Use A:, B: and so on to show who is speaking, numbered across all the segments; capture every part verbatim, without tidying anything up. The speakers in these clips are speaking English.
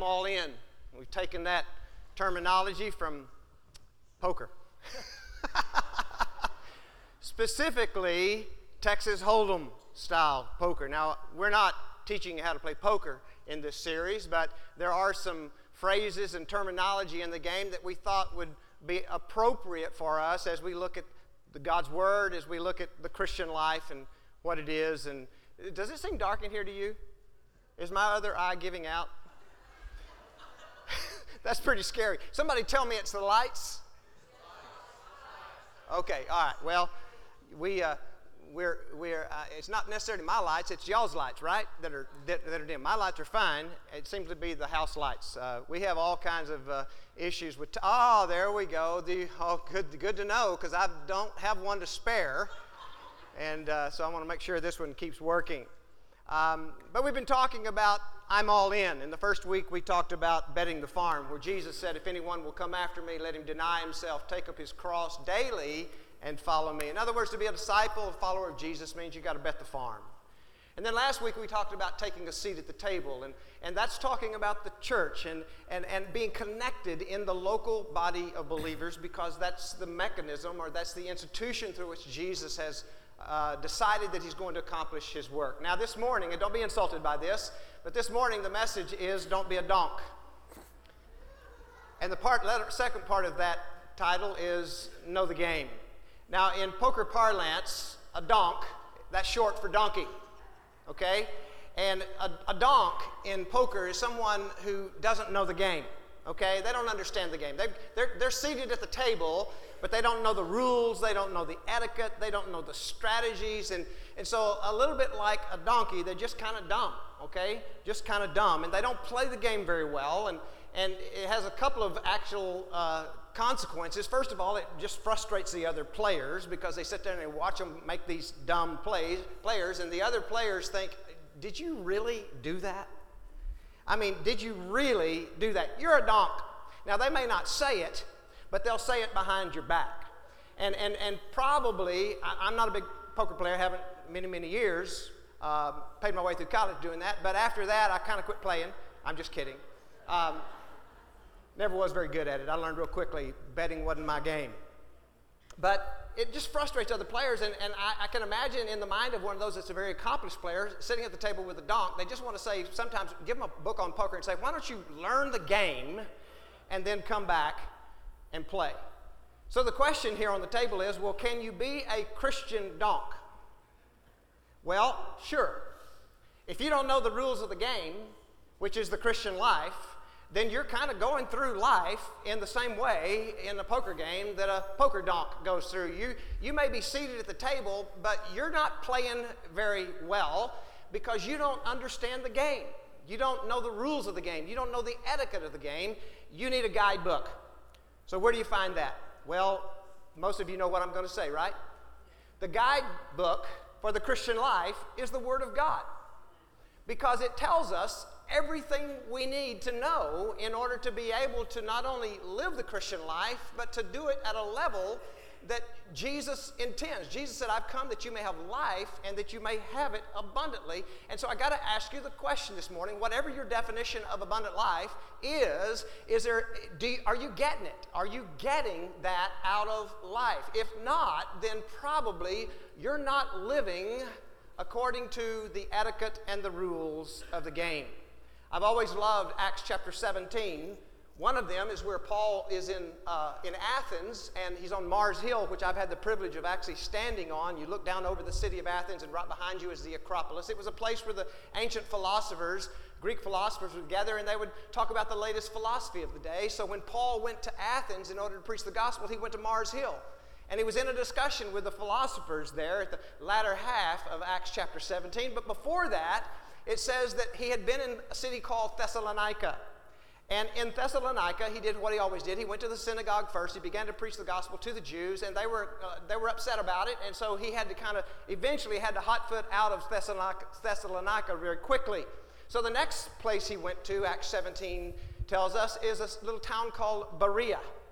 A: I'm all in. We've taken that terminology from poker. Specifically, Texas Hold'em style poker. Now, we're not teaching you how to play poker in this series, but there are some phrases and terminology in the game that we thought would be appropriate for us as we look at the God's Word, as we look at the Christian life and what it is. And does it seem dark in here to you? Is my other eye giving out? That's pretty scary. Somebody tell me it's the lights. Okay, all right. Well, we uh, we're we're uh, it's not necessarily my lights; it's y'all's lights, right? That are that, that are dim. My lights are fine. It seems to be the house lights. Uh, we have all kinds of uh, issues with. T- oh, there we go. The oh, good good to know because I don't have one to spare, and uh, so I want to make sure this one keeps working. Um, but we've been talking about I'm all in. In the first week, we talked about betting the farm, where Jesus said, if anyone will come after me, let him deny himself, take up his cross daily, and follow me. In other words, to be a disciple, a follower of Jesus, means you've got to bet the farm. And then last week, we talked about taking a seat at the table, and, and that's talking about the church and, and, and being connected in the local body of believers, because that's the mechanism, or that's the institution through which Jesus has Uh, decided that he's going to accomplish his work. Now this morning, and don't be insulted by this, but this morning the message is don't be a donk. And the part, letter, second part of that title is know the game. Now in poker parlance, a donk, that's short for donkey, okay? And a, a donk in poker is someone who doesn't know the game, okay? They don't understand the game. They, they're, they're seated at the table, but they don't know the rules, they don't know the etiquette, they don't know the strategies, and, and so a little bit like a donkey, they're just kind of dumb, okay? Just kind of dumb, and they don't play the game very well, and, and it has a couple of actual uh, consequences. First of all, it just frustrates the other players because they sit there and they watch them make these dumb plays, players, and the other players think, did you really do that? I mean, did you really do that? You're a donk. Now, they may not say it, but they'll say it behind your back. And and and probably, I, I'm not a big poker player, haven't many, many years, uh, paid my way through college doing that, but after that, I kind of quit playing. I'm just kidding. Um, never was very good at it. I learned real quickly, betting wasn't my game. But it just frustrates other players, and, and I, I can imagine in the mind of one of those that's a very accomplished player, sitting at the table with a donk, they just want to say, sometimes give them a book on poker and say, why don't you learn the game and then come back and play. So the question here on the table is, well, can you be a Christian donk? Well, sure. If you don't know the rules of the game, which is the Christian life, then you're kind of going through life in the same way in a poker game that a poker donk goes through. You, you may be seated at the table, but you're not playing very well because you don't understand the game. You don't know the rules of the game. You don't know the etiquette of the game. You need a guidebook. So where do you find that? Well, most of you know what I'm going to say, right? The guidebook for the Christian life is the Word of God, because it tells us everything we need to know in order to be able to not only live the Christian life, but to do it at a level that Jesus intends. Jesus said, I've come that you may have life and that you may have it abundantly. And so I got to ask you the question this morning, whatever your definition of abundant life is, is there, do you, are you getting it? Are you getting that out of life? If not, then probably you're not living according to the etiquette and the rules of the game. I've always loved Acts chapter seventeen. One of them is where Paul is in uh, in Athens, and he's on Mars Hill, which I've had the privilege of actually standing on. You look down over the city of Athens, and right behind you is the Acropolis. It was a place where the ancient philosophers, Greek philosophers, would gather, and they would talk about the latest philosophy of the day. So when Paul went to Athens in order to preach the gospel, he went to Mars Hill. And he was in a discussion with the philosophers there at the latter half of Acts chapter seventeen. But before that, it says that he had been in a city called Thessalonica. And in Thessalonica, he did what he always did. He went to the synagogue first. He began to preach the gospel to the Jews, and they were uh, they were upset about it. And so he had to kind of eventually had to hot foot out of Thessalonica, Thessalonica very quickly. So the next place he went to, Acts seventeen tells us, is a little town called Berea.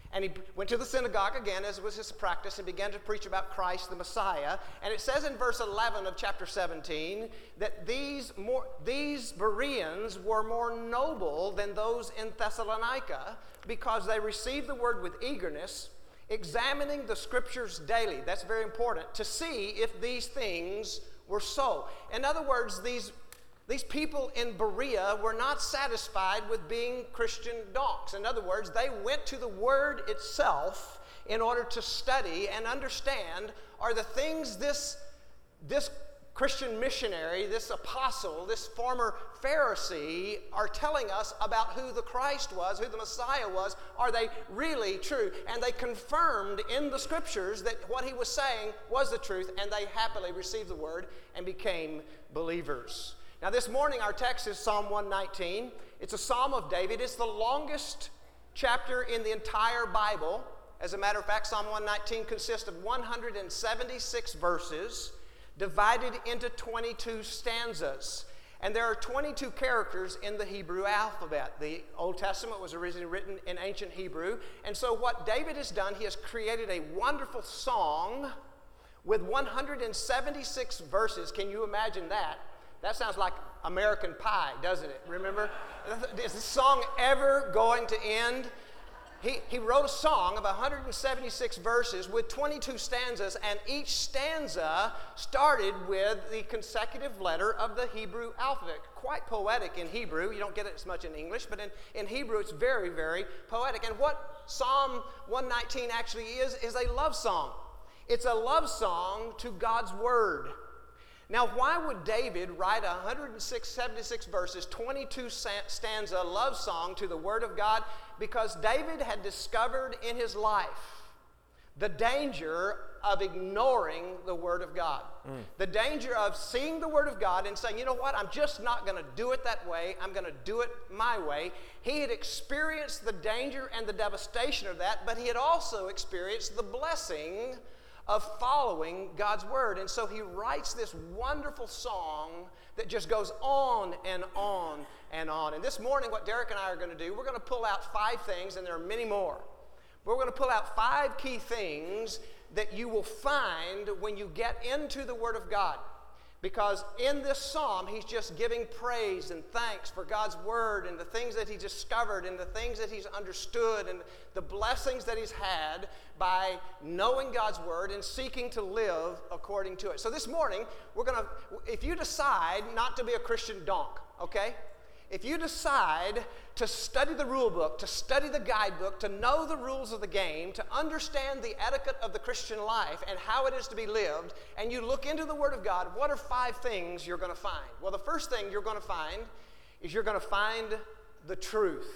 A: And he went to the synagogue again, as was his practice, and began to preach about Christ the Messiah. And it says in verse eleven of chapter seventeen that these, more, these Bereans were more noble than those in Thessalonica because they received the word with eagerness, examining the scriptures daily. That's very important, to see if these things were so. In other words, these These people in Berea were not satisfied with being Christian donks. In other words, they went to the Word itself in order to study and understand, are the things this, this Christian missionary, this apostle, this former Pharisee are telling us about who the Christ was, who the Messiah was, are they really true? And they confirmed in the Scriptures that what he was saying was the truth, and they happily received the Word and became believers. Now this morning our text is Psalm one nineteen. It's a psalm of David. It's the longest chapter in the entire Bible. As a matter of fact, Psalm one nineteen consists of one hundred seventy-six verses divided into twenty-two stanzas. And there are twenty-two characters in the Hebrew alphabet. The Old Testament was originally written in ancient Hebrew. And so what David has done, he has created a wonderful song with one hundred seventy-six verses. Can you imagine that? That sounds like American Pie, doesn't it? Remember? Is this song ever going to end? He, he wrote a song of one hundred seventy-six verses with twenty-two stanzas, and each stanza started with the consecutive letter of the Hebrew alphabet. Quite poetic in Hebrew. You don't get it as much in English, but in, in Hebrew it's very, very poetic. And what Psalm one nineteen actually is, is a love song. It's a love song to God's Word. Now, why would David write one hundred seventy-six verses, twenty-two stanza love song to the Word of God? Because David had discovered in his life the danger of ignoring the Word of God. Mm. The danger of seeing the Word of God and saying, you know what, I'm just not going to do it that way. I'm going to do it my way. He had experienced the danger and the devastation of that, but he had also experienced the blessing of following God's Word. And so he writes this wonderful song that just goes on and on and on. And this morning, what Derek and I are going to do, we're going to pull out five things, and there are many more. But we're going to pull out five key things that you will find when you get into the Word of God. Because in this psalm, he's just giving praise and thanks for God's Word and the things that he discovered and the things that he's understood and the blessings that he's had by knowing God's Word and seeking to live according to it. So this morning, we're going to, if you decide not to be a Christian donk, okay? If you decide to study the rule book, to study the guidebook, to know the rules of the game, to understand the etiquette of the Christian life and how it is to be lived, and you look into the Word of God, what are five things you're going to find? Well, the first thing you're going to find is you're going to find the truth.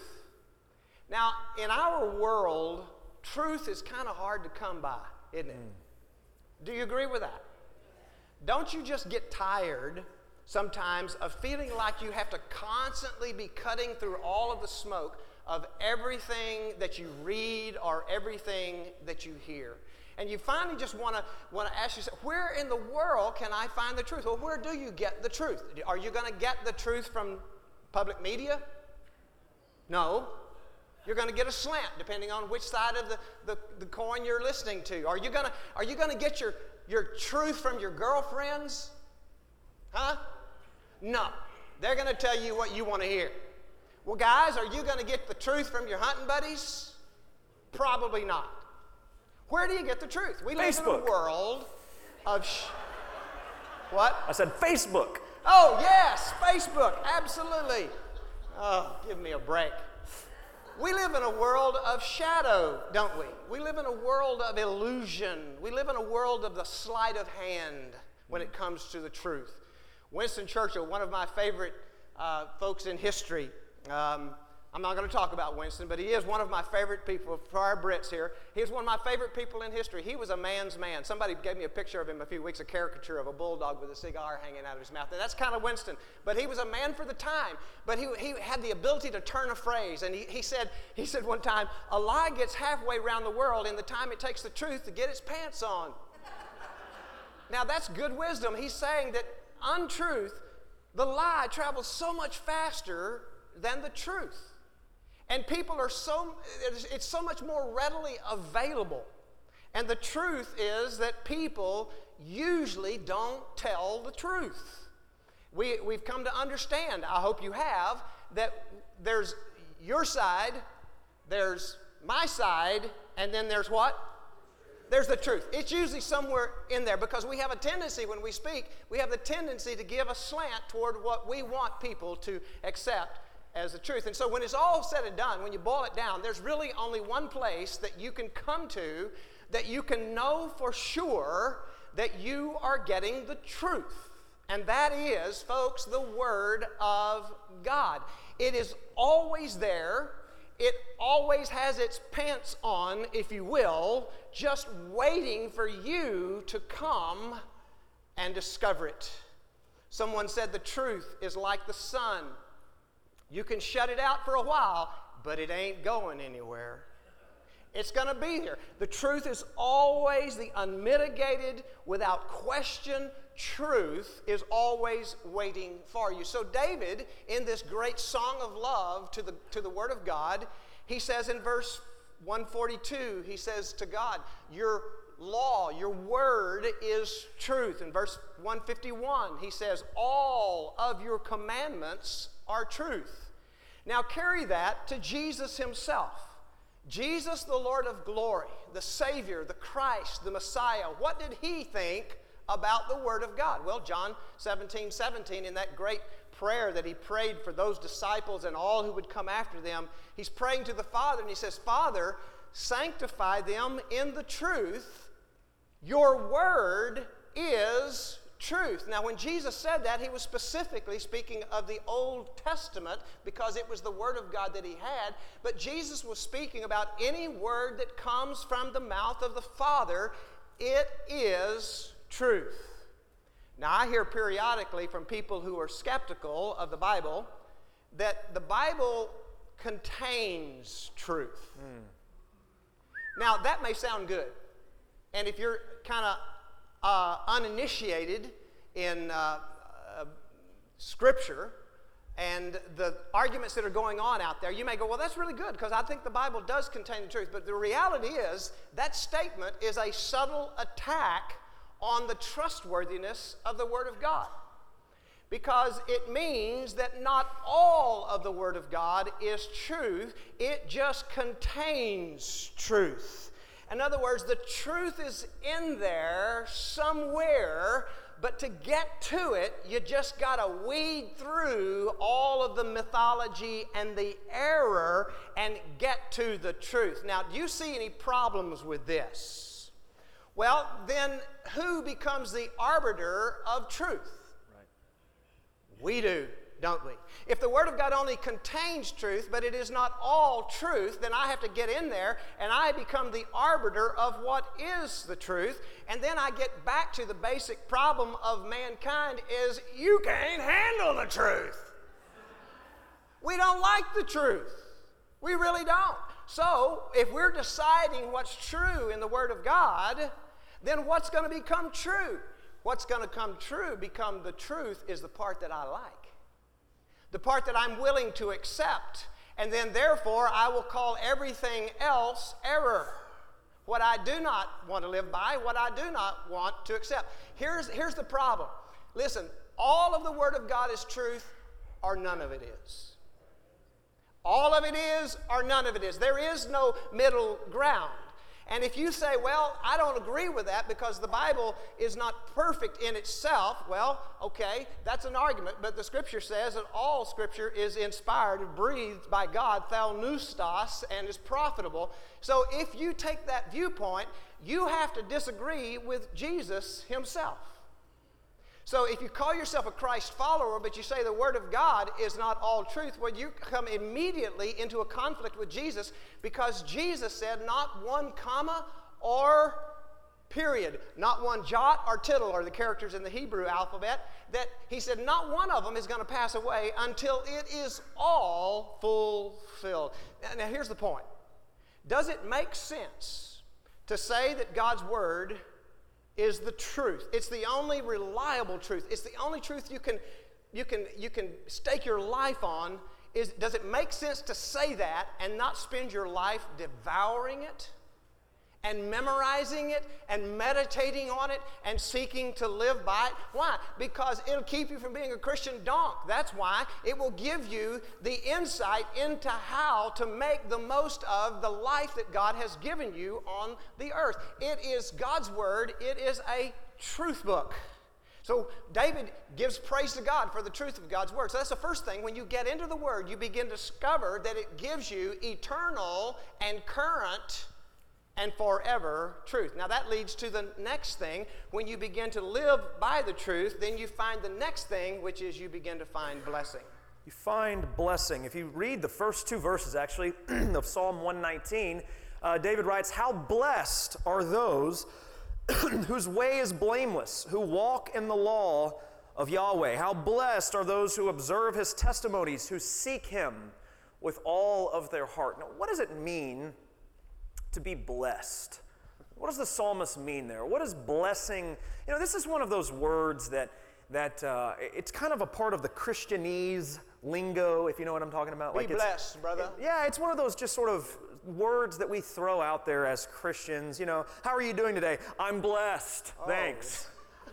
A: Now, in our world, truth is kind of hard to come by, isn't it? Mm. Do you agree with that? Don't you just get tired sometimes of feeling like you have to constantly be cutting through all of the smoke of everything that you read or everything that you hear? And you finally just want to want to ask yourself, where in the world can I find the truth? Well, where do you get the truth? Are you going to get the truth from public media? No. You're going to get a slant depending on which side of the, the, the coin you're listening to. Are you going to are you going to get your, your truth from your girlfriends? Huh? No. They're going to tell you what you want to hear. Well, guys, are you going to get the truth from your hunting buddies? Probably not. Where do you get the truth? We live
B: Facebook.
A: in a world of... Sh- what?
B: I said Facebook.
A: Oh, yes, Facebook. Absolutely. Oh, give me a break. We live in a world of shadow, don't we? We live in a world of illusion. We live in a world of the sleight of hand when it comes to the truth. Winston Churchill, one of my favorite uh, folks in history. Um, I'm not going to talk about Winston, but he is one of my favorite people. For our Brits here, he is one of my favorite people in history. He was a man's man. Somebody gave me a picture of him a few weeks, a caricature of a bulldog with a cigar hanging out of his mouth. And that's kind of Winston. But he was a man for the time. But he, he had the ability to turn a phrase. And he, he, said, he said one time, a lie gets halfway around the world in the time it takes the truth to get its pants on. Now, that's good wisdom. He's saying that untruth, the lie travels so much faster than the truth. And people are so, it's, it's so much more readily available. And the truth is that people usually don't tell the truth. We, we've come to understand, I hope you have, that there's your side, there's my side, and then there's what? There's the truth. It's usually somewhere in there because we have a tendency when we speak, we have the tendency to give a slant toward what we want people to accept as the truth. And so when it's all said and done, when you boil it down, there's really only one place that you can come to that you can know for sure that you are getting the truth. And that is, folks, the Word of God. It is always there. It always has its pants on, if you will, just waiting for you to come and discover it. Someone said the truth is like the sun. You can shut it out for a while, but it ain't going anywhere. It's going to be here. The truth is always the unmitigated, without question, truth is always waiting for you. So David, in this great song of love to the, to the Word of God, he says in verse one forty-two, he says to God, your law, your word is truth. In verse one fifty-one, he says, all of your commandments are truth. Now carry that to Jesus himself. Jesus, the Lord of glory, the Savior, the Christ, the Messiah, what did he think about the Word of God? Well, John seventeen seventeen, in that great prayer that he prayed for those disciples and all who would come after them, he's praying to the Father and he says, Father, sanctify them in the truth. Your Word is truth. Now, when Jesus said that, he was specifically speaking of the Old Testament because it was the Word of God that he had. But Jesus was speaking about any word that comes from the mouth of the Father. It is truth. Now, I hear periodically from people who are skeptical of the Bible that the Bible contains truth. Mm. Now, that may sound good. And if you're kind of uh, uninitiated in uh, uh, Scripture and the arguments that are going on out there, you may go, well, that's really good because I think the Bible does contain the truth. But the reality is that statement is a subtle attack on the trustworthiness of the Word of God. Because it means that not all of the Word of God is truth. It just contains truth. In other words, the truth is in there somewhere, but to get to it, you just got to weed through all of the mythology and the error and get to the truth. Now, do you see any problems with this? Well, then who becomes the arbiter of truth? Right. We do, don't we? If the Word of God only contains truth, but it is not all truth, then I have to get in there and I become the arbiter of what is the truth. And then I get back to the basic problem of mankind is you can't handle the truth. We don't like the truth. We really don't. So if we're deciding what's true in the Word of God, then what's going to become true? What's going to come true, become the truth, is the part that I like. The part that I'm willing to accept. And then therefore, I will call everything else error. What I do not want to live by, what I do not want to accept. Here's, here's the problem. Listen, all of the Word of God is truth, or none of it is. All of it is, or none of it is. There is no middle ground. And if you say, well, I don't agree with that because the Bible is not perfect in itself, well, okay, that's an argument. But the Scripture says that all Scripture is inspired and breathed by God, theopneustos, and is profitable. So if you take that viewpoint, you have to disagree with Jesus himself. So if you call yourself a Christ follower, but you say the Word of God is not all truth, well, you come immediately into a conflict with Jesus because Jesus said not one comma or period, not one jot or tittle are the characters in the Hebrew alphabet, that he said not one of them is going to pass away until it is all fulfilled. Now here's the point. Does it make sense to say that God's Word is the truth? It's the only reliable truth. It's the only truth you can, you can, you can stake your life on is, does it make sense to say that and not spend your life devouring it and memorizing it and meditating on it and seeking to live by it? Why? Because it'll keep you from being a Christian donk. That's why. It will give you the insight into how to make the most of the life that God has given you on the earth. It is God's Word. It is a truth book. So David gives praise to God for the truth of God's Word. So that's the first thing. When you get into the Word, you begin to discover that it gives you eternal and current and forever truth. Now that leads to the next thing. When you begin to live by the truth, then you find the next thing, which is you begin to find blessing.
B: You find blessing. If you read the first two verses, actually, of Psalm one nineteen, uh, David writes, "How blessed are those whose way is blameless, who walk in the law of Yahweh. How blessed are those who observe His testimonies, who seek Him with all of their heart." Now, what does it mean to be blessed? What does the psalmist mean there? What is blessing? You know, this is one of those words that that uh, it's kind of a part of the Christianese lingo, if you know what I'm talking about.
A: Be
B: like
A: blessed, brother.
B: It, yeah, it's one of those just sort of words that we throw out there as Christians. You know, how are you doing today? I'm blessed. Oh. Thanks.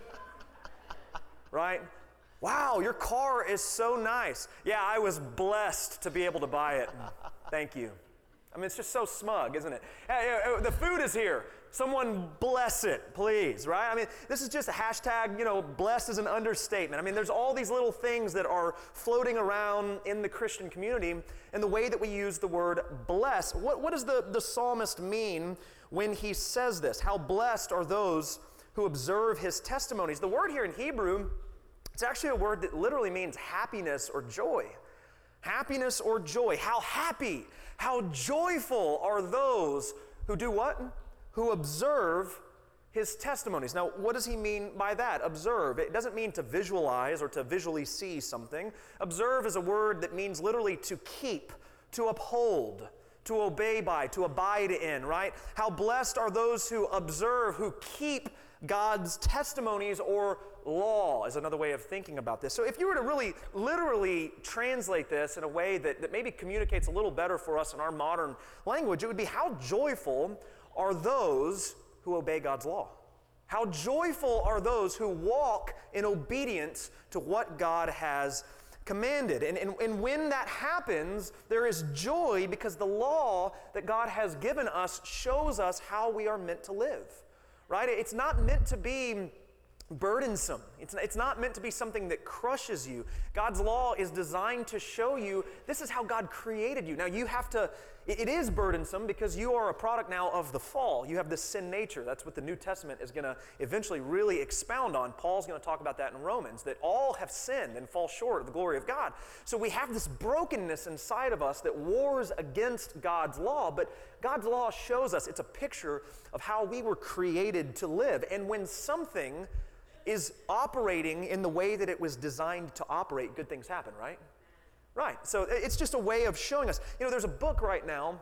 B: Right? Wow, your car is so nice. Yeah, I was blessed to be able to buy it. Thank you. I mean, it's just so smug, isn't it? Hey, the food is here. Someone bless it, please, right? I mean, this is just a hashtag, you know, blessed is an understatement. I mean, there's all these little things that are floating around in the Christian community and the way that we use the word bless. What, what does the, the psalmist mean when he says this? How blessed are those who observe His testimonies? The word here in Hebrew, it's actually a word that literally means happiness or joy. Happiness or joy. How happy, how joyful are those who do what? Who observe His testimonies. Now, what does he mean by that? Observe. It doesn't mean to visualize or to visually see something. Observe is a word that means literally to keep, to uphold, to obey by, to abide in, right? How blessed are those who observe, who keep God's testimonies, or law is another way of thinking about this. So if you were to really literally translate this in a way that, that maybe communicates a little better for us in our modern language, it would be how joyful are those who obey God's law. How joyful are those who walk in obedience to what God has commanded. And, and, and when that happens, there is joy because the law that God has given us shows us how we are meant to live. Right? It's not meant to be burdensome. It's, it's not meant to be something that crushes you. God's law is designed to show you this is how God created you. Now you have to, it, it is burdensome because you are a product now of the fall. You have this sin nature. That's what the New Testament is going to eventually really expound on. Paul's going to talk about that in Romans, that all have sinned and fall short of the glory of God. So we have this brokenness inside of us that wars against God's law, but God's law shows us, it's a picture of how we were created to live. And when something is operating in the way that it was designed to operate, good things happen, right? Right. So it's just a way of showing us. You know, there's a book right now,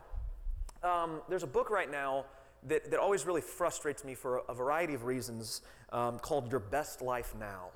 B: um, there's a book right now that, that always really frustrates me for a, a variety of reasons um, called Your Best Life Now.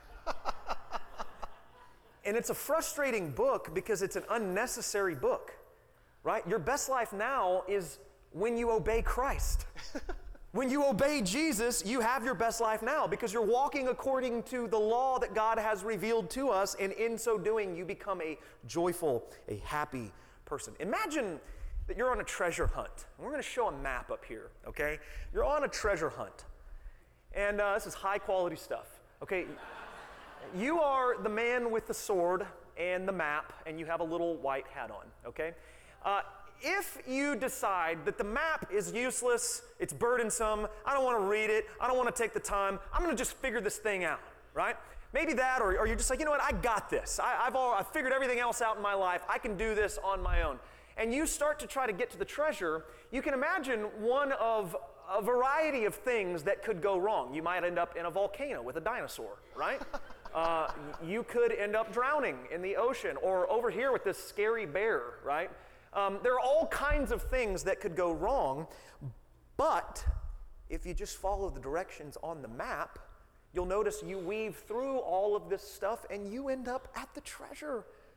B: And it's a frustrating book because it's an unnecessary book, right? Your best life now is when you obey Christ. When you obey Jesus, you have your best life now because you're walking according to the law that God has revealed to us, and in so doing, you become a joyful, a happy person. Imagine that you're on a treasure hunt. And we're going to show a map up here, okay? You're on a treasure hunt, and uh, this is high-quality stuff, okay? You are the man with the sword and the map, and you have a little white hat on, okay? Uh, If you decide that the map is useless, it's burdensome, I don't want to read it, I don't want to take the time, I'm going to just figure this thing out, right? Maybe that, or, or you're just like, you know what, I got this. I, I've, all, I've figured everything else out in my life. I can do this on my own. And you start to try to get to the treasure. You can imagine one of a variety of things that could go wrong. You might end up in a volcano with a dinosaur, right? uh, you could end up drowning in the ocean, or over here with this scary bear, right? Um, there are all kinds of things that could go wrong, but if you just follow the directions on the map, you'll notice you weave through all of this stuff and you end up at the treasure.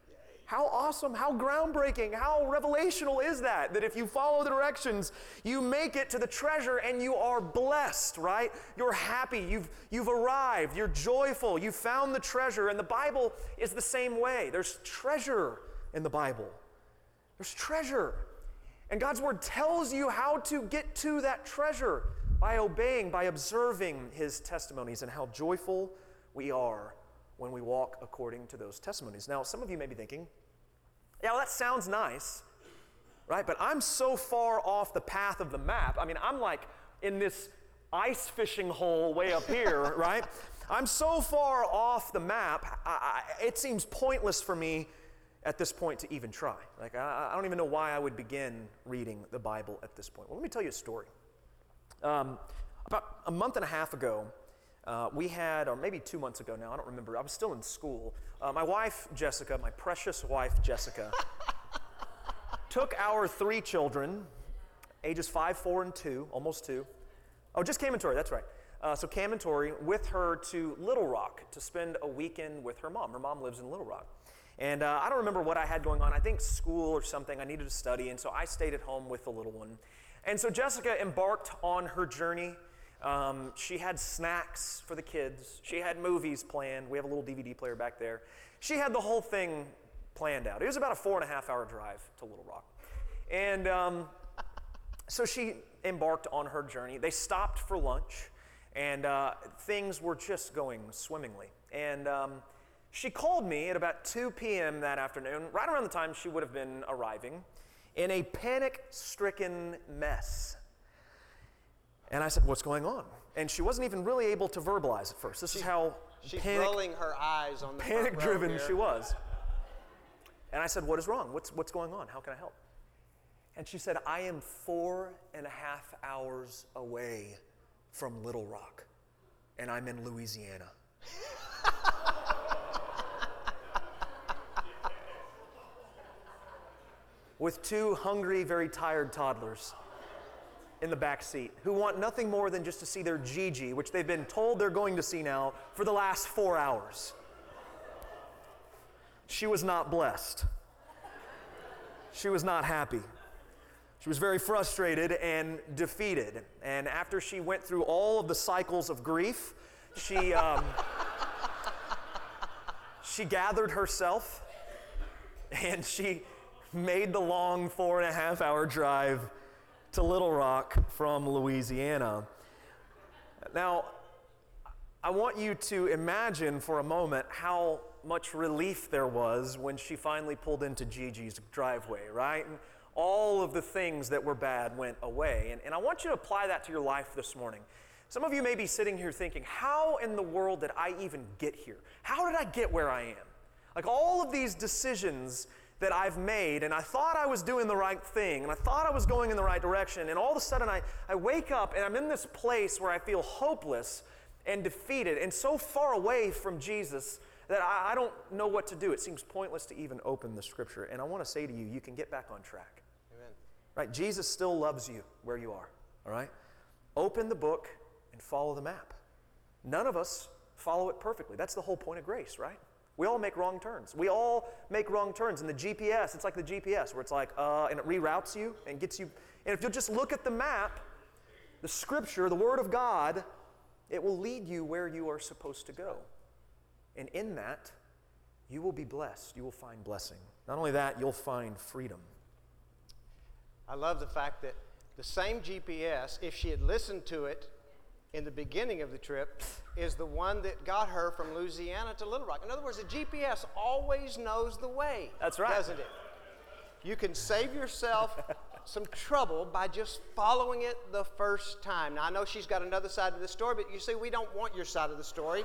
B: How awesome, how groundbreaking, how revelational is that? That if you follow the directions, you make it to the treasure and you are blessed, right? You're happy, you've, you've arrived, you're joyful, you found the treasure. And the Bible is the same way. There's treasure in the Bible. There's treasure. And God's Word tells you how to get to that treasure by obeying, by observing His testimonies, and how joyful we are when we walk according to those testimonies. Now, some of you may be thinking, yeah, well, that sounds nice, right? But I'm so far off the path of the map. I mean, I'm like in this ice fishing hole way up here, right? I'm so far off the map, I, I, it seems pointless for me at this point to even try. Like, I, I don't even know why I would begin reading the Bible at this point. Well, let me tell you a story. Um, about a month and a half ago, uh, we had, or maybe two months ago now, I don't remember, I was still in school. Uh, my wife, Jessica, my precious wife, Jessica, took our three children, ages five, four, and two, almost two. Oh, just Cam and Tori, that's right. Uh, so Cam and Tori with her to Little Rock to spend a weekend with her mom. Her mom lives in Little Rock. And uh, I don't remember what I had going on. I think school or something. I needed to study, and so I stayed at home with the little one. And so Jessica embarked on her journey. Um, she had snacks for the kids. She had movies planned. We have a little D V D player back there. She had the whole thing planned out. It was about a four and a half hour drive to Little Rock. And um, so she embarked on her journey. They stopped for lunch, and uh, things were just going swimmingly. And um, she called me at about two p.m. that afternoon, right around the time she would have been arriving, in a panic-stricken mess. And I said, what's going on? And she wasn't even really able to verbalize at first. This
A: she,
B: is how
A: she's
B: panic,
A: rolling her eyes on the
B: panic-driven she was. And I said, what is wrong? What's, what's going on? How can I help? And she said, I am four and a half hours away from Little Rock, and I'm in Louisiana. With two hungry, very tired toddlers in the back seat who want nothing more than just to see their Gigi, which they've been told they're going to see now for the last four hours. She was not blessed. She was not happy. She was very frustrated and defeated. And after she went through all of the cycles of grief, she, um, she gathered herself and she made the long four and a half hour drive to Little Rock from Louisiana. Now, I want you to imagine for a moment how much relief there was when she finally pulled into Gigi's driveway, right? And all of the things that were bad went away. And, and I want you to apply that to your life this morning. Some of you may be sitting here thinking, how in the world did I even get here? How did I get where I am? Like all of these decisions that I've made, and I thought I was doing the right thing, and I thought I was going in the right direction, and all of a sudden I, I wake up and I'm in this place where I feel hopeless and defeated and so far away from Jesus that I, I don't know what to do. It seems pointless to even open the scripture. And I want to say to you, you can get back on track.
A: Amen.
B: Right? Jesus still loves you where you are. All right? Open the book and follow the map. None of us follow it perfectly. That's the whole point of grace, right? We all make wrong turns. We all make wrong turns. And the G P S, it's like the G P S where it's like, uh, and it reroutes you and gets you. And if you'll just look at the map, the scripture, the word of God, it will lead you where you are supposed to go. And in that, you will be blessed. You will find blessing. Not only that, you'll find freedom.
A: I love the fact that the same G P S, if she had listened to it in the beginning of the trip, is the one that got her from Louisiana to Little Rock. In other words, the G P S always knows the way.
B: That's right.
A: Doesn't it? You can save yourself some trouble by just following it the first time. Now, I know she's got another side of the story, but you see, we don't want your side of the story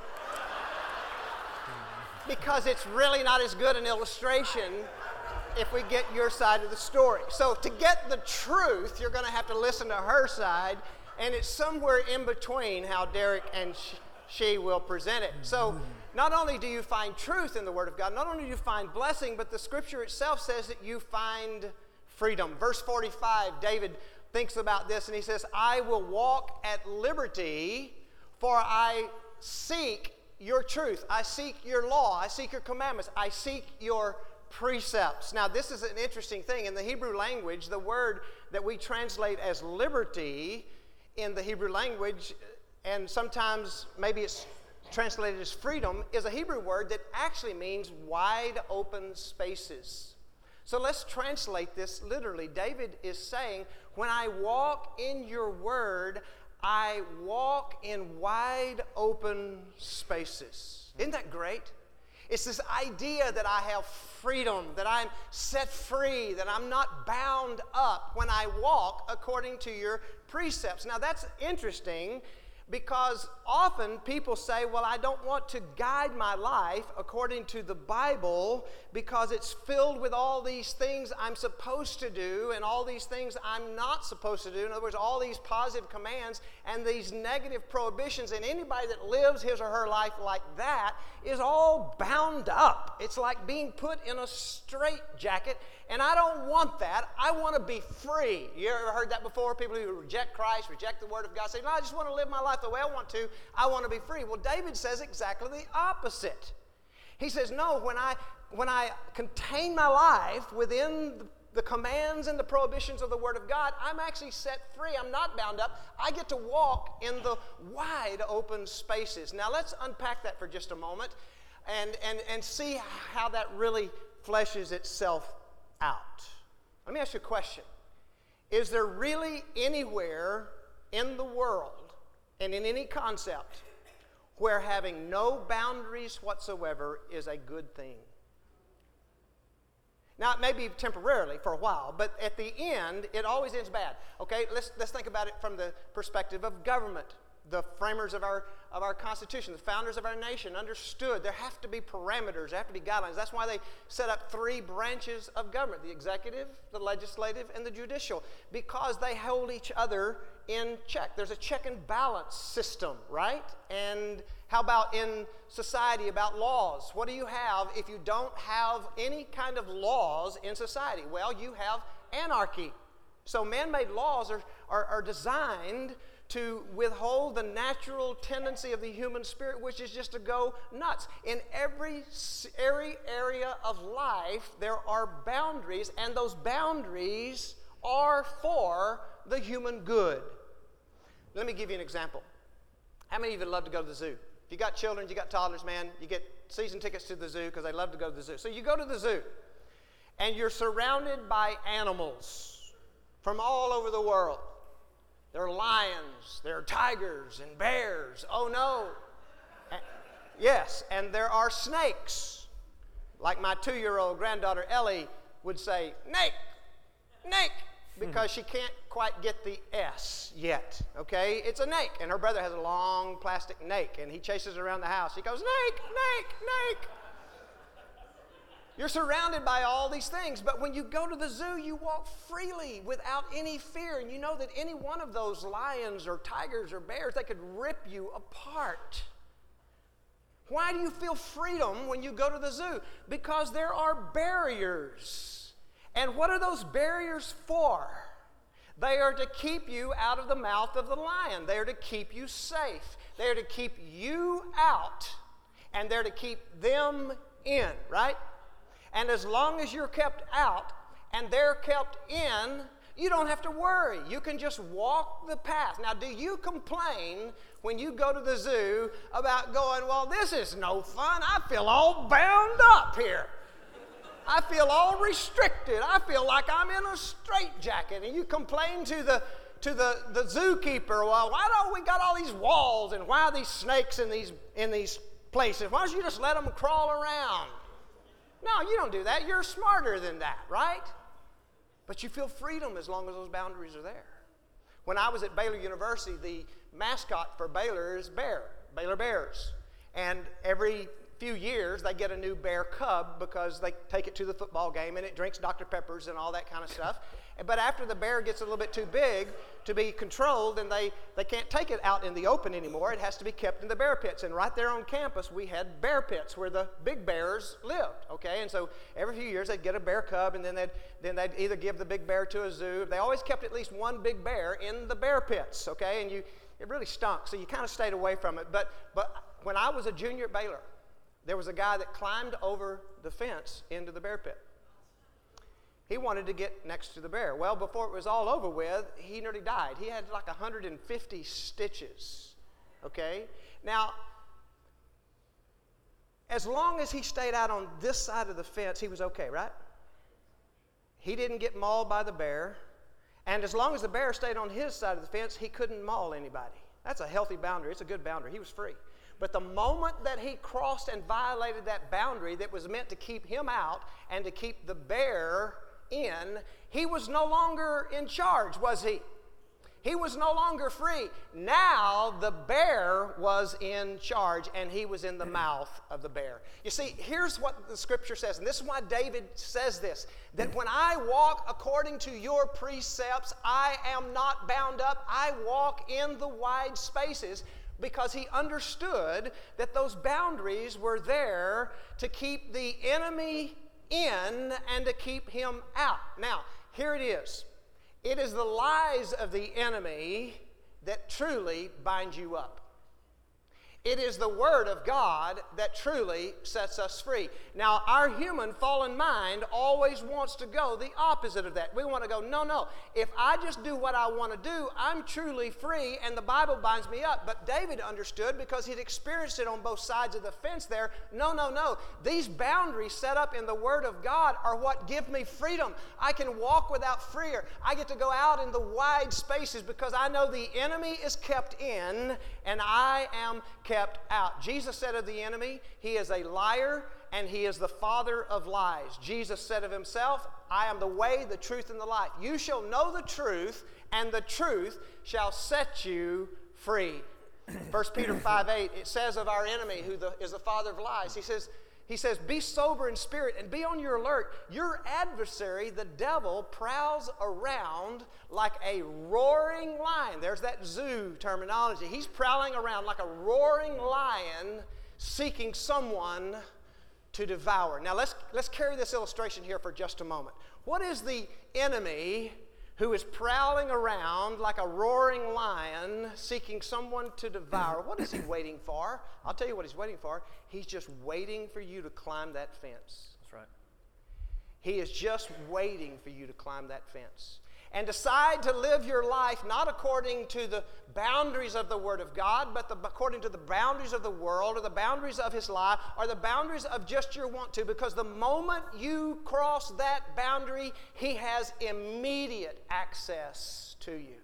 A: because it's really not as good an illustration if we get your side of the story. So to get the truth, you're going to have to listen to her side, and it's somewhere in between how Derek and she, she will present it. So not only do you find truth in the Word of God, not only do you find blessing, but the Scripture itself says that you find freedom. Verse forty-five, David thinks about this, and he says, I will walk at liberty, for I seek your truth. I seek your law. I seek your commandments. I seek your precepts. Now, this is an interesting thing. In the Hebrew language, the word that we translate as liberty in the Hebrew language, and sometimes maybe it's translated as freedom, is a Hebrew word that actually means wide open spaces. So let's translate this literally. David is saying, when I walk in your word, I walk in wide open spaces. Isn't that great? It's this idea that I have freedom, that I'm set free, that I'm not bound up when I walk according to your precepts. Now that's interesting, because often people say, well, I don't want to guide my life according to the Bible because it's filled with all these things I'm supposed to do and all these things I'm not supposed to do. In other words, all these positive commands and these negative prohibitions. And anybody that lives his or her life like that is all bound up. It's like being put in a straitjacket, and I don't want that. I want to be free. You ever heard that before? People who reject Christ, reject the Word of God, say, no, I just want to live my life the way I want to. I want to be free. Well, David says exactly the opposite. He says, no, when I, when I contain my life within the, the commands and the prohibitions of the Word of God, I'm actually set free. I'm not bound up. I get to walk in the wide open spaces. Now, let's unpack that for just a moment and, and, and see how that really fleshes itself out. Let me ask you a question. Is there really anywhere in the world and in any concept where having no boundaries whatsoever is a good thing? Now, it may be temporarily for a while, but at the end, it always ends bad. Okay, let's, let's think about it from the perspective of government. The framers of our, of our Constitution, the founders of our nation understood there have to be parameters, there have to be guidelines. That's why they set up three branches of government, the executive, the legislative, and the judicial, because they hold each other in check. There's a check and balance system, right? And how about in society about laws? What do you have if you don't have any kind of laws in society? Well, you have anarchy. So man-made laws are, are, are designed to withhold the natural tendency of the human spirit, which is just to go nuts. In every, every area of life, there are boundaries, and those boundaries are for the human good. Let me give you an example. How many of you love to go to the zoo? If you got children, you got toddlers, man, you get season tickets to the zoo because they love to go to the zoo. So you go to the zoo, and you're surrounded by animals from all over the world. There are lions, there are tigers and bears. Oh no. And, yes, and there are snakes. Like my two-year-old granddaughter Ellie would say, "Snake, snake," because she can't quite get the S yet, okay? It's a snake, and her brother has a long plastic snake, and he chases her around the house. He goes, "Snake, snake, snake." You're surrounded by all these things, but when you go to the zoo, you walk freely without any fear, and you know that any one of those lions or tigers or bears, they could rip you apart. Why do you feel freedom when you go to the zoo? Because there are barriers. And what are those barriers for? They are to keep you out of the mouth of the lion. They are to keep you safe. They are to keep you out, and they're to keep them in, right? And as long as you're kept out and they're kept in, you don't have to worry. You can just walk the path. Now, do you complain when you go to the zoo about going, well, this is no fun. I feel all bound up here. I feel all restricted. I feel like I'm in a straitjacket. And you complain to the to the, the zookeeper, well, why don't we got all these walls, and why are these snakes in these in these places? Why don't you just let them crawl around? No, you don't do that. You're smarter than that, right? But you feel freedom as long as those boundaries are there. When I was at Baylor University, the mascot for Baylor is Bear, Baylor Bears. And every few years, they get a new bear cub because they take it to the football game and it drinks Doctor Peppers and all that kind of stuff. But after the bear gets a little bit too big to be controlled, and they, they can't take it out in the open anymore, it has to be kept in the bear pits. And right there on campus, we had bear pits where the big bears lived, okay? And so every few years, they'd get a bear cub, and then they'd, then they'd either give the big bear to a zoo. They always kept at least one big bear in the bear pits, okay? And you, it really stunk, so you kind of stayed away from it. But, but when I was a junior at Baylor, there was a guy that climbed over the fence into the bear pit. He wanted to get next to the bear. Well, before it was all over with, he nearly died. He had like one hundred fifty stitches, okay? Now, as long as he stayed out on this side of the fence, he was okay, right? He didn't get mauled by the bear. And as long as the bear stayed on his side of the fence, he couldn't maul anybody. That's a healthy boundary. It's a good boundary. He was free. But the moment that he crossed and violated that boundary that was meant to keep him out and to keep the bear in, he was no longer in charge, was he? He was no longer free. Now the bear was in charge, and he was in the mouth of the bear. You see, here's what the scripture says, and this is why David says this, that when I walk according to your precepts, I am not bound up. I walk in the wide spaces, because he understood that those boundaries were there to keep the enemy in and to keep him out. Now, here it is. It is the lies of the enemy that truly bind you up. It is the Word of God that truly sets us free. Now, our human fallen mind always wants to go the opposite of that. We want to go, no, no. If I just do what I want to do, I'm truly free, and the Bible binds me up. But David understood, because he'd experienced it on both sides of the fence there, no, no, no. These boundaries set up in the Word of God are what give me freedom. I can walk without fear. I get to go out in the wide spaces because I know the enemy is kept in, and I am kept kept out. Jesus said of the enemy, he is a liar and he is the father of lies. Jesus said of himself, I am the way, the truth, and the life. You shall know the truth, and the truth shall set you free. First Peter five eight, it says of our enemy, who the, is the father of lies, he says, He says, be sober in spirit and be on your alert. Your adversary, the devil, prowls around like a roaring lion. There's that zoo terminology. He's prowling around like a roaring lion seeking someone to devour. Now let's, let's carry this illustration here for just a moment. What is the enemy who is prowling around like a roaring lion seeking someone to devour? What is he waiting for? I'll tell you what he's waiting for. He's just waiting for you to climb that fence.
B: That's right.
A: He is just waiting for you to climb that fence and decide to live your life not according to the boundaries of the Word of God, but the, according to the boundaries of the world, or the boundaries of his lie, or the boundaries of just your want to, because the moment you cross that boundary, he has immediate access to you.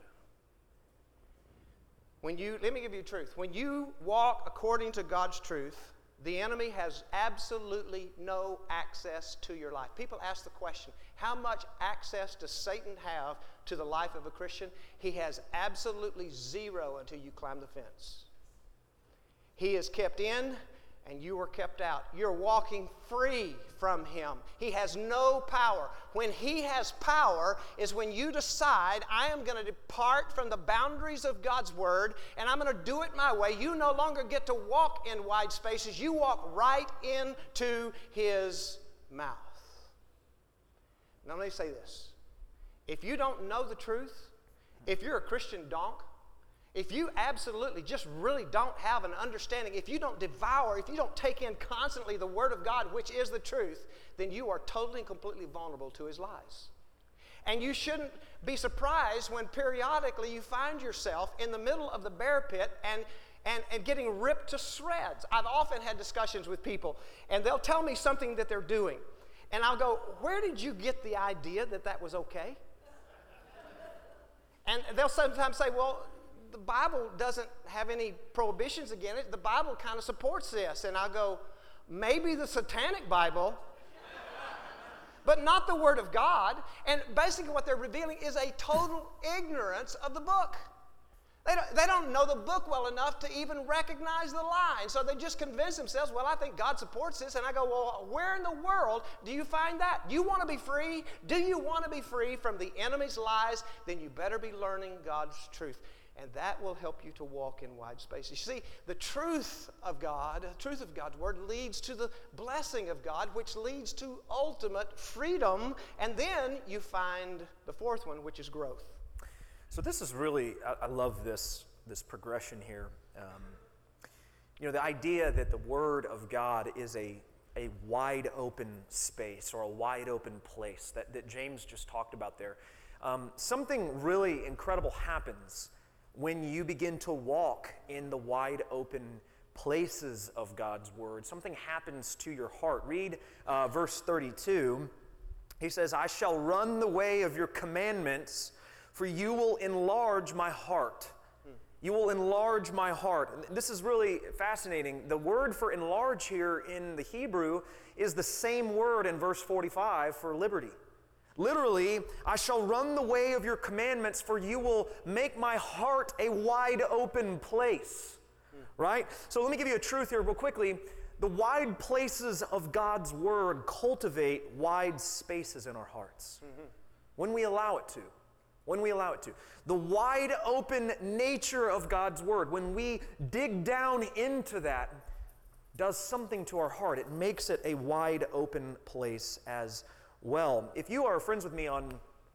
A: When you, let me give you the truth. When you walk according to God's truth, the enemy has absolutely no access to your life. People ask the question, how much access does Satan have to the life of a Christian? He has absolutely zero until you climb the fence. He is kept in, and you are kept out. You're walking free from him. He has no power. When he has power is when you decide, I am going to depart from the boundaries of God's Word, and I'm going to do it my way. You no longer get to walk in wide spaces. You walk right into his mouth. Now let me say this. If you don't know the truth, if you're a Christian donk, if you absolutely just really don't have an understanding, if you don't devour, if you don't take in constantly the Word of God, which is the truth, then you are totally and completely vulnerable to his lies. And you shouldn't be surprised when periodically you find yourself in the middle of the bear pit and, and, and getting ripped to shreds. I've often had discussions with people, and they'll tell me something that they're doing. And I'll go, where did you get the idea that that was okay? And they'll sometimes say, well, the Bible doesn't have any prohibitions against it. The Bible kind of supports this. And I go, maybe the Satanic Bible, but not the Word of God. And basically what they're revealing is a total ignorance of the book. They don't, they don't know the book well enough to even recognize the line. So they just convince themselves, well, I think God supports this. And I go, well, where in the world do you find that? Do you want to be free? Do you want to be free from the enemy's lies? Then you better be learning God's truth. And that will help you to walk in wide spaces. You see, the truth of God, the truth of God's Word leads to the blessing of God, which leads to ultimate freedom. And then you find the fourth one, which is growth.
B: So this is really, I, I love this, this progression here. Um, You know, the idea that the Word of God is a, a wide open space or a wide open place that, that James just talked about there. Um, something really incredible happens when you begin to walk in the wide open places of God's Word. Something happens to your heart. Read uh, verse thirty-two. He says, I shall run the way of your commandments, for you will enlarge my heart. You will enlarge my heart. And this is really fascinating. The word for enlarge here in the Hebrew is the same word in verse forty-five for liberty. Literally, I shall run the way of your commandments, for you will make my heart a wide open place. Right? So let me give you a truth here real quickly. The wide places of God's Word cultivate wide spaces in our hearts. Mm-hmm. When we allow it to. When we allow it to. The wide open nature of God's Word, when we dig down into that, does something to our heart. It makes it a wide open place as well. If you are friends with me on,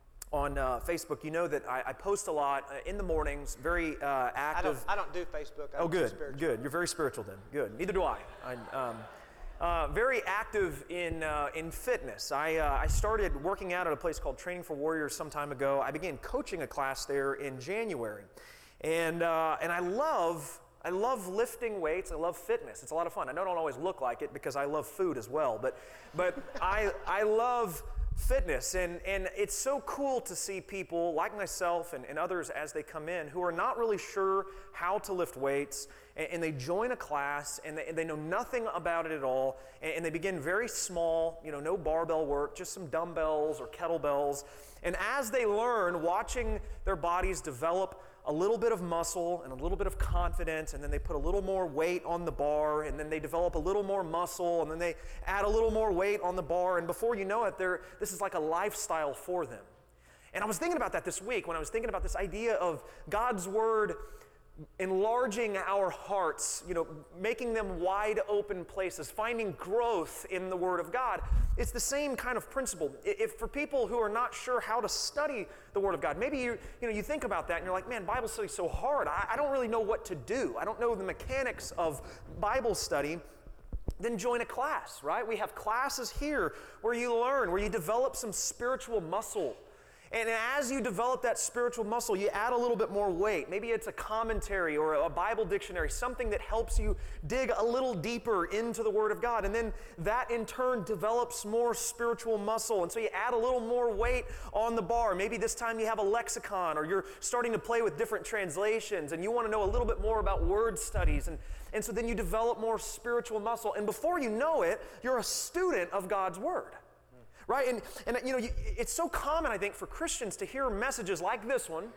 B: on uh, Facebook, you know that I, I post a lot uh, in the mornings, very uh, active.
A: I don't, I don't do Facebook. I'm
B: oh, good,
A: spiritual.
B: good. You're very spiritual then. Good. Neither do I. I um, Uh, very active in uh, in fitness. I uh, I started working out at a place called Training for Warriors some time ago. I began coaching a class there in January, and uh, and I love I love lifting weights. I love fitness. It's a lot of fun. I know I don't always look like it because I love food as well, but but I I love fitness, and and it's so cool to see people like myself and, and others as they come in who are not really sure how to lift weights. And they join a class, and they, and they know nothing about it at all, and, and they begin very small, you know, no barbell work, just some dumbbells or kettlebells. And as they learn, watching their bodies develop a little bit of muscle and a little bit of confidence, and then they put a little more weight on the bar, and then they develop a little more muscle, and then they add a little more weight on the bar, and before you know it, they're, this is like a lifestyle for them. And I was thinking about that this week when I was thinking about this idea of God's Word enlarging our hearts, you know, making them wide open places, finding growth in the Word of God. It's the same kind of principle. If for people who are not sure how to study the Word of God, maybe you, you know, you think about that and you're like, man, Bible study's so hard. I, I don't really know what to do. I don't know the mechanics of Bible study. Then join a class, right? We have classes here where you learn, where you develop some spiritual muscle. And as you develop that spiritual muscle, you add a little bit more weight. Maybe it's a commentary or a Bible dictionary, something that helps you dig a little deeper into the Word of God. And then that in turn develops more spiritual muscle. And so you add a little more weight on the bar. Maybe this time you have a lexicon, or you're starting to play with different translations, and you want to know a little bit more about word studies. And, and so then you develop more spiritual muscle. And before you know it, you're a student of God's Word. Right? And, and you know, you, it's so common, I think, for Christians to hear messages like this one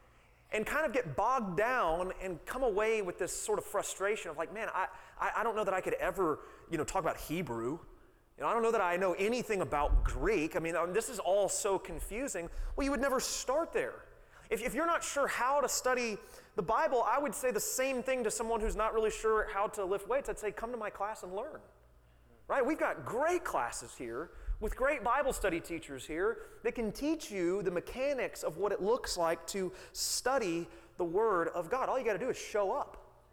B: and kind of get bogged down and come away with this sort of frustration of like, man, I, I, I don't know that I could ever, you know, talk about Hebrew. You know, I don't know that I know anything about Greek. I mean, um, this is all so confusing. Well, you would never start there. If, if you're not sure how to study the Bible, I would say the same thing to someone who's not really sure how to lift weights. I'd say, come to my class and learn. Right? We've got great classes here with great Bible study teachers here that can teach you the mechanics of what it looks like to study the Word of God. All you got to do is show up.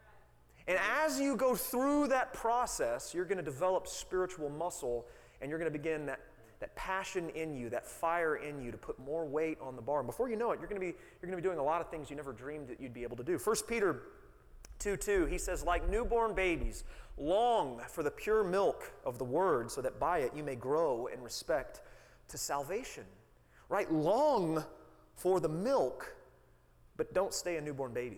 B: And as you go through that process, you're going to develop spiritual muscle, and you're going to begin that, that passion in you, that fire in you to put more weight on the bar. And before you know it, you're going to be, you're going to be doing a lot of things you never dreamed that you'd be able to do. First Peter two two, he says, like newborn babies, long for the pure milk of the Word, so that by it you may grow in respect to salvation. Right? Long for the milk, but don't stay a newborn baby.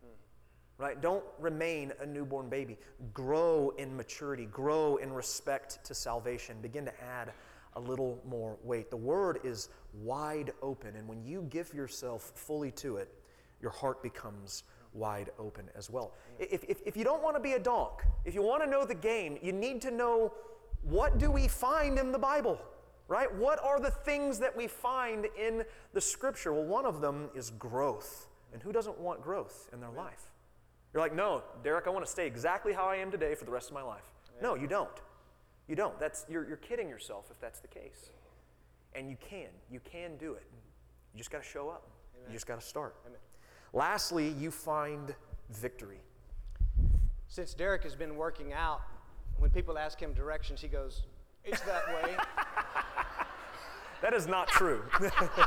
B: Right? Don't remain a newborn baby. Grow in maturity. Grow in respect to salvation. Begin to add a little more weight. The Word is wide open, and when you give yourself fully to it, your heart becomes wide open as well. If, if, if you don't want to be a donk, if you want to know the game, you need to know, what do we find in the Bible, right? What are the things that we find in the Scripture? Well, one of them is growth. And who doesn't want growth in their life? You're like, no, Derek, I want to stay exactly how I am today for the rest of my life. No, you don't. You don't. That's, you're, you're kidding yourself if that's the case. And you can. You can do it. You just got to show up. Amen. You just got to start. Amen. Lastly, you find victory.
A: Since Derek has been working out, when people ask him directions, he goes, "It's that way."
B: That is not true.
A: He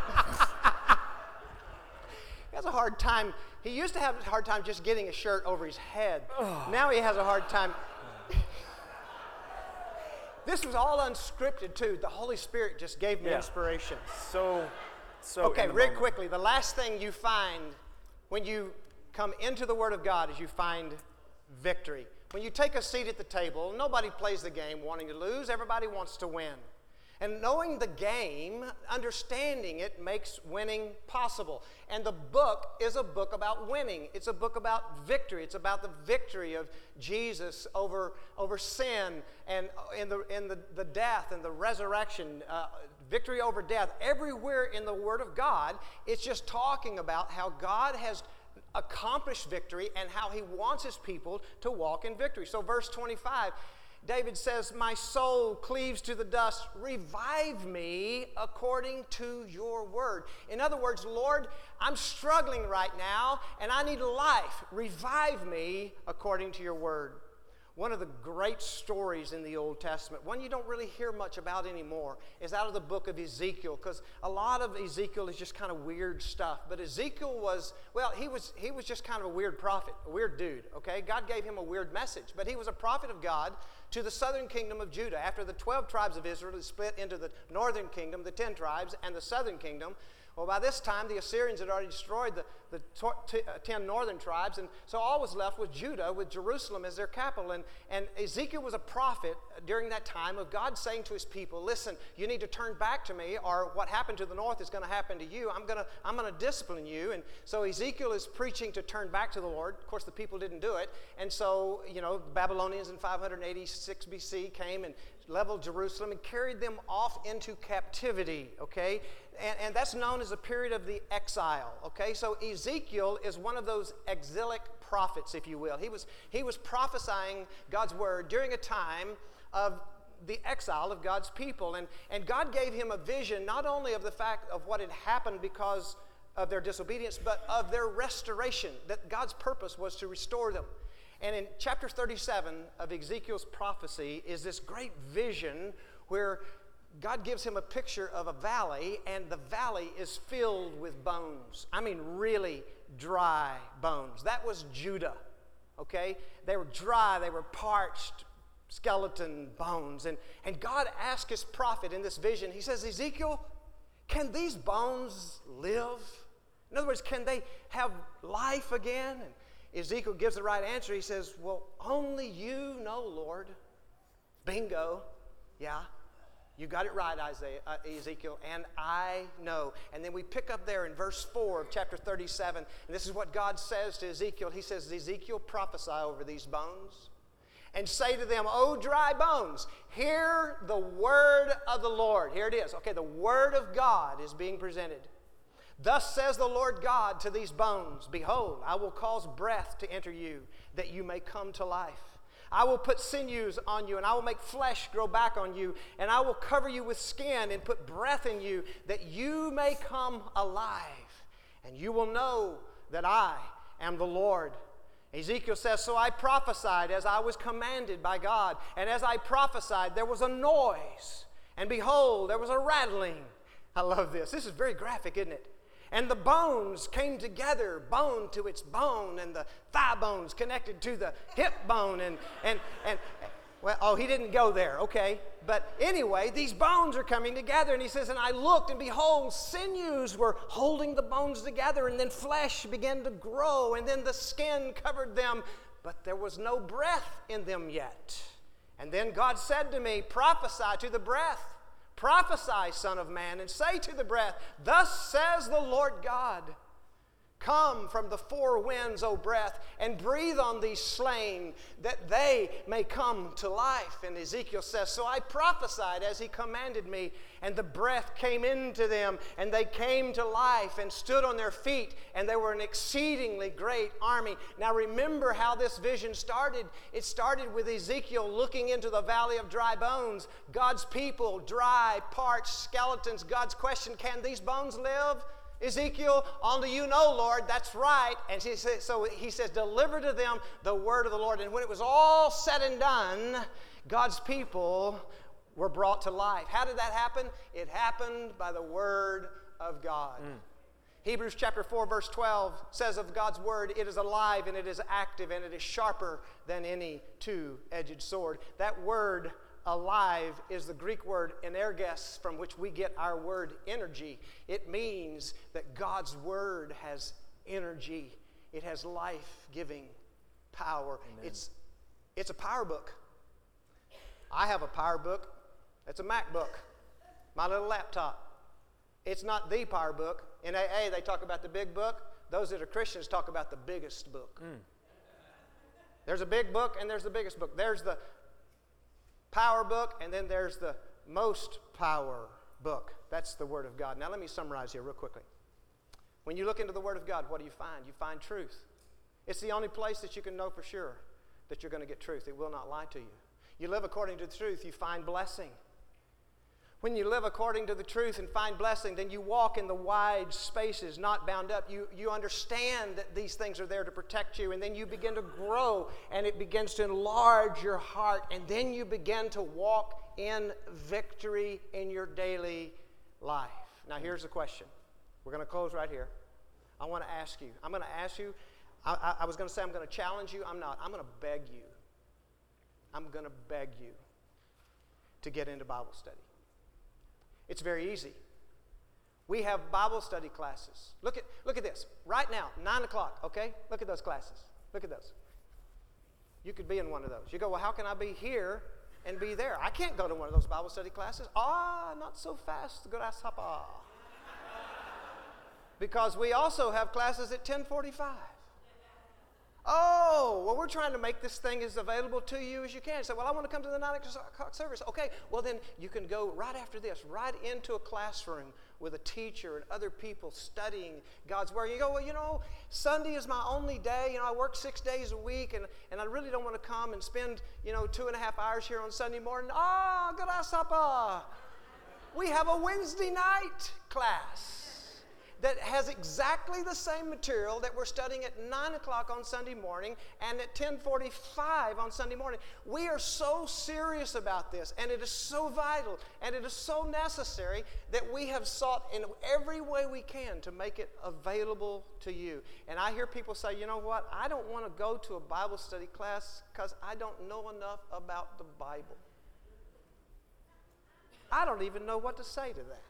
A: has a hard time. He used to have a hard time just getting a shirt over his head. Now he has a hard time. This was all unscripted, too. The Holy Spirit just gave me
B: Yeah.
A: inspiration.
B: So, so.
A: Okay,
B: in the
A: real
B: moment.
A: quickly, the last thing you find when you come into the Word of God is you find victory. When you take a seat at the table, nobody plays the game wanting to lose. Everybody wants to win. And knowing the game, understanding it, makes winning possible. And the book is a book about winning. It's a book about victory. It's about the victory of Jesus over, over sin and in the, in the, the death and the resurrection, uh, victory over death. Everywhere in the Word of God, it's just talking about how God has accomplished victory and how He wants His people to walk in victory. So verse twenty-five, David says, "My soul cleaves to the dust. Revive me according to your word." In other words, Lord, I'm struggling right now and I need life. Revive me according to your word. One of the great stories in the Old Testament, one you don't really hear much about anymore, is out of the book of Ezekiel, because a lot of Ezekiel is just kind of weird stuff. But Ezekiel was, well, he was he was just kind of a weird prophet, a weird dude, okay? God gave him a weird message, but he was a prophet of God to the southern kingdom of Judah. After the twelve tribes of Israel had split into the northern kingdom, the ten tribes, and the southern kingdom, well, by this time, the Assyrians had already destroyed the, the t- uh, ten northern tribes, and so all was left was Judah, with Jerusalem as their capital. And, and Ezekiel was a prophet during that time of God saying to his people, "Listen, you need to turn back to me, or what happened to the north is going to happen to you. I'm going to I'm going to discipline you." And so Ezekiel is preaching to turn back to the Lord. Of course, the people didn't do it. And so, you know, the Babylonians in five eighty-six B C came and leveled Jerusalem and carried them off into captivity, okay? And, and that's known as a period of the exile, okay? So Ezekiel is one of those exilic prophets, if you will. He was, he was prophesying God's word during a time of the exile of God's people. And, and God gave him a vision not only of the fact of what had happened because of their disobedience, but of their restoration, that God's purpose was to restore them. And in chapter thirty-seven of Ezekiel's prophecy is this great vision where God gives him a picture of a valley, and the valley is filled with bones. I mean, really dry bones. That was Judah, okay? They were dry, they were parched, skeleton bones. And, and God asked his prophet in this vision, he says, "Ezekiel, can these bones live? In other words, can they have life again?" And Ezekiel gives the right answer. He says, "Well, only you know, Lord." Bingo. Yeah. You got it right, Isaiah, uh, Ezekiel, and I know. And then we pick up there in verse four of chapter thirty-seven, and this is what God says to Ezekiel. He says, "Ezekiel, prophesy over these bones, and say to them, O dry bones, hear the word of the Lord." Here it is. Okay, the word of God is being presented. "Thus says the Lord God to these bones, Behold, I will cause breath to enter you, that you may come to life. I will put sinews on you, and I will make flesh grow back on you, and I will cover you with skin and put breath in you, that you may come alive. And you will know that I am the Lord." Ezekiel says, "So I prophesied as I was commanded by God, and as I prophesied, there was a noise, and behold, there was a rattling." I love this. This is very graphic, isn't it? "And the bones came together, bone to its bone, and the thigh bones connected to the hip bone." And, and, and well, oh, he didn't go there, okay. But anyway, these bones are coming together. And he says, "And I looked, and behold, sinews were holding the bones together, and then flesh began to grow, and then the skin covered them, but there was no breath in them yet. And then God said to me, Prophesy to the breath. Prophesy, Son of Man, and say to the breath, Thus says the Lord God, Come from the four winds, O breath, and breathe on these slain, that they may come to life." And Ezekiel says, "So I prophesied as he commanded me, and the breath came into them, and they came to life and stood on their feet, and they were an exceedingly great army." Now remember how this vision started. It started with Ezekiel looking into the valley of dry bones. God's people, dry, parched skeletons. God's question, can these bones live? Ezekiel, only you know, Lord. That's right. And he says, so he says, deliver to them the word of the Lord. And when it was all said and done, God's people were brought to life. How did that happen? It happened by the word of God. Mm. Hebrews chapter four, verse twelve says of God's word, it is alive and it is active and it is sharper than any two-edged sword. That word alive is the Greek word energes, from which we get our word energy. It means that God's word has energy. It has life-giving power. It's, it's a power book. I have a power book. It's a MacBook, my little laptop. It's not the power book. In A A, they talk about the big book. Those that are Christians talk about the biggest book. Mm. There's a big book and there's the biggest book. There's the power book, and then there's the most power book. That's the Word of God. Now let me summarize here real quickly. When you look into the Word of God, what do you find? You find truth. It's the only place that you can know for sure that you're going to get truth. It will not lie to you. You live according to the truth, you find blessing. When you live according to the truth and find blessing, then you walk in the wide spaces, not bound up. You, you understand that these things are there to protect you, and then you begin to grow, and it begins to enlarge your heart, and then you begin to walk in victory in your daily life. Now, here's the question. We're going to close right here. I want to ask you. I'm going to ask you. I, I, I was going to say I'm going to challenge you. I'm not. I'm going to beg you. I'm going to beg you to get into Bible study. It's very easy. We have Bible study classes. Look at, look at this. Right now, nine o'clock, okay? Look at those classes. Look at those. You could be in one of those. You go, well, how can I be here and be there? I can't go to one of those Bible study classes. Ah, not so fast. Grasshopper. Because we also have classes at ten forty-five. Oh, well, we're trying to make this thing as available to you as you can. You say, well, I want to come to the nine o'clock service. Okay, well, then you can go right after this, right into a classroom with a teacher and other people studying God's Word. You go, well, you know, Sunday is my only day. You know, I work six days a week, and, and I really don't want to come and spend, you know, two and a half hours here on Sunday morning. Ah, oh, grasshopper. We have a Wednesday night class that has exactly the same material that we're studying at nine o'clock on Sunday morning and at ten forty-five on Sunday morning. We are so serious about this, and it is so vital, and it is so necessary that we have sought in every way we can to make it available to you. And I hear people say, you know what, I don't want to go to a Bible study class because I don't know enough about the Bible. I don't even know what to say to that.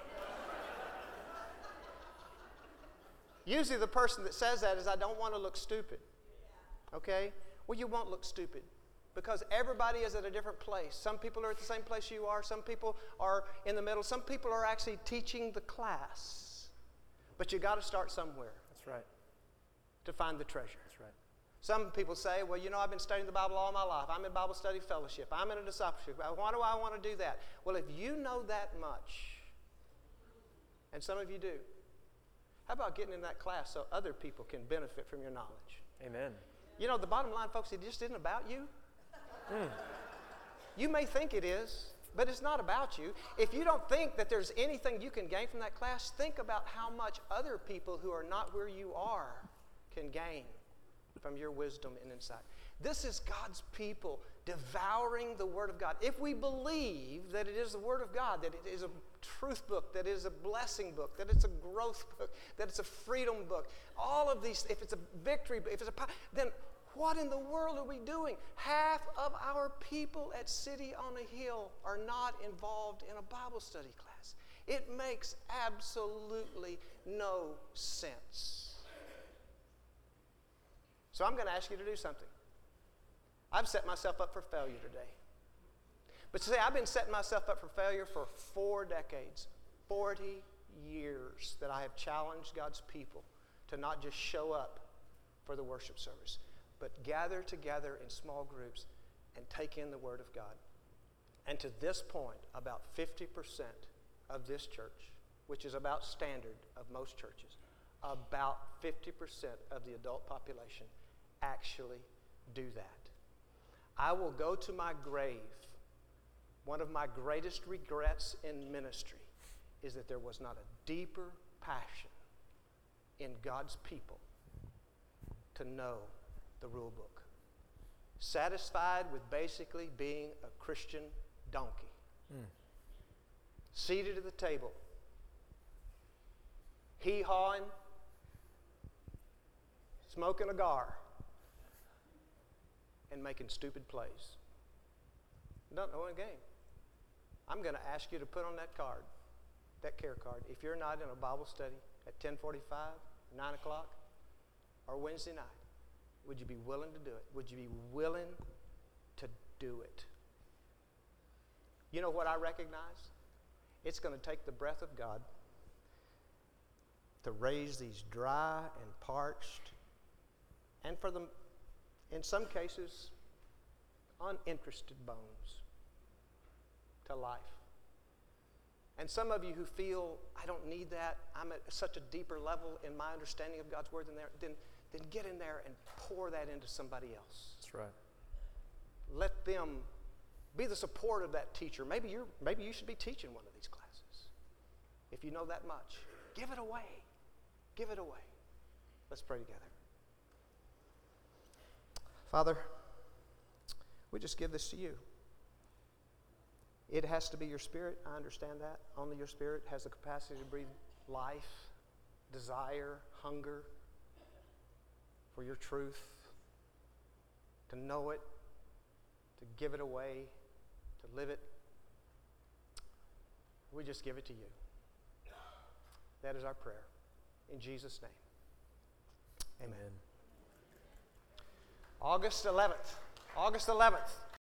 A: Usually the person that says that is, I don't want to look stupid. Okay? Well, you won't look stupid because everybody is at a different place. Some people are at the same place you are. Some people are in the middle. Some people are actually teaching the class. But you got to start somewhere.
B: That's right.
A: To find the treasure.
B: That's right.
A: Some people say, well, you know, I've been studying the Bible all my life. I'm in Bible study fellowship. I'm in a discipleship. Why do I want to do that? Well, if you know that much, and some of you do, how about getting in that class so other people can benefit from your knowledge?
B: Amen.
A: You know, the bottom line, folks, it just isn't about you. Mm. You may think it is, but it's not about you. If you don't think that there's anything you can gain from that class, think about how much other people who are not where you are can gain from your wisdom and insight. This is God's people devouring the Word of God. If we believe that it is the Word of God, that it is a truth book, that it is a blessing book, that it's a growth book, that it's a freedom book, all of these, if it's a victory, if it's a, then what in the world are we doing? Half of our people at City on a Hill are not involved in a Bible study class. It makes absolutely no sense. So I'm going to ask you to do something. I've set myself up for failure today. But see, I've been setting myself up for failure for four decades, forty years that I have challenged God's people to not just show up for the worship service, but gather together in small groups and take in the Word of God. And to this point, about fifty percent of this church, which is about standard of most churches, about fifty percent of the adult population actually do that. I will go to my grave. One of my greatest regrets in ministry is that there was not a deeper passion in God's people to know the rule book. Satisfied with basically being a Christian donkey. Mm. Seated at the table. Hee-hawing. Smoking a gar. And making stupid plays. Don't know a game. I'm going to ask you to put on that card, that care card. If you're not in a Bible study at ten forty-five, nine o'clock, or Wednesday night, would you be willing to do it? Would you be willing to do it? You know what I recognize? It's going to take the breath of God to raise these dry and parched, and for them, in some cases, uninterested bones to life. And some of you who feel, I don't need that, I'm at such a deeper level in my understanding of God's Word than there, then, then get in there and pour that into somebody else.
B: That's right.
A: Let them be the support of that teacher. Maybe you're, maybe you should be teaching one of these classes. If you know that much, give it away. Give it away. Let's pray together. Father, we just give this to you. It has to be your Spirit. I understand that. Only your Spirit has the capacity to breathe life, desire, hunger for your truth, to know it, to give it away, to live it. We just give it to you. That is our prayer. In Jesus' name. Amen. Amen. August eleventh. August eleventh.